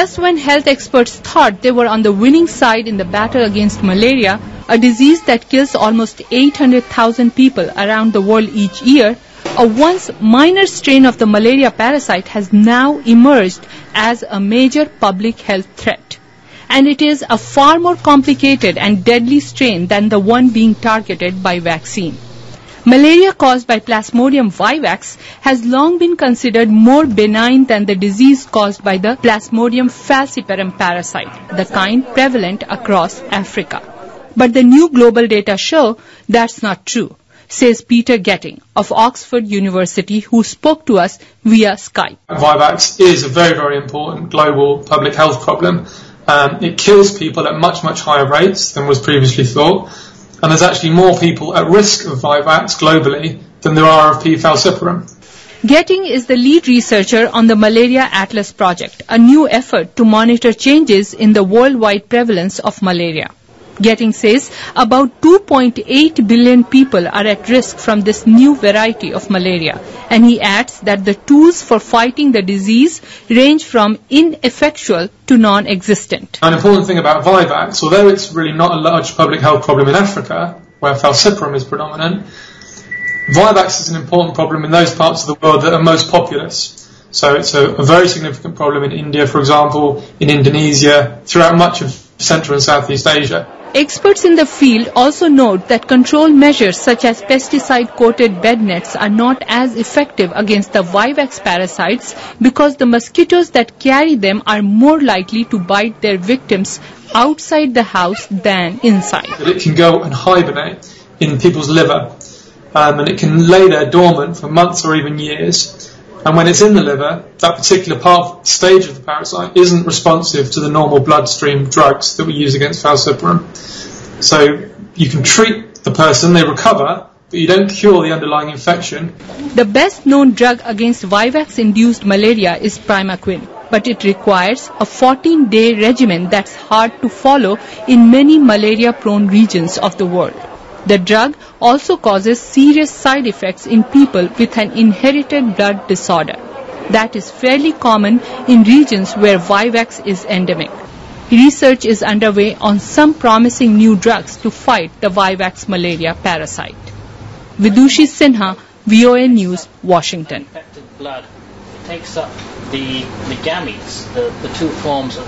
Just when health experts thought they were on the winning side in the battle against malaria, a disease that kills almost 800,000 people around the world each year, a once minor strain of the malaria parasite has now emerged as a major public health threat. And it is a far more complicated and deadly strain than the one being targeted by vaccine. Malaria caused by Plasmodium vivax has long been considered more benign than the disease caused by the Plasmodium falciparum parasite, the kind prevalent across Africa. But the new global data show that's not true, says Peter Getting of Oxford University, who spoke to us via Skype. Vivax is a very, very important global public health problem. It kills people at much, much higher rates than was previously thought. And there's actually more people at risk of Vivax globally than there are of P. falciparum. Getting is the lead researcher on the Malaria Atlas project, a new effort to monitor changes in the worldwide prevalence of malaria. Getting says about 2.8 billion people are at risk from this new variety of malaria, and he adds that the tools for fighting the disease range from ineffectual to non-existent. An important thing about Vivax, although it's really not a large public health problem in Africa, where falciparum is predominant, Vivax is an important problem in those parts of the world that are most populous. So it's a very significant problem in India, for example, in Indonesia, throughout much of Central and Southeast Asia. Experts in the field also note that control measures such as pesticide-coated bed nets are not as effective against the Vivax parasites because the mosquitoes that carry them are more likely to bite their victims outside the house than inside. It can go and hibernate in people's liver, and it can lay there dormant for months or even years. And when it's in the liver, that particular stage of the parasite isn't responsive to the normal bloodstream drugs that we use against falciparum. So you can treat the person, they recover, but you don't cure the underlying infection. The best known drug against Vivax-induced malaria is Primaquine, but it requires a 14-day regimen that's hard to follow in many malaria-prone regions of the world. The drug also causes serious side effects in people with an inherited blood disorder. That is fairly common in regions where Vivax is endemic. Research is underway on some promising new drugs to fight the Vivax malaria parasite. Vidushi Sinha, VOA News, Washington. Infected blood takes up the gametes, the two forms of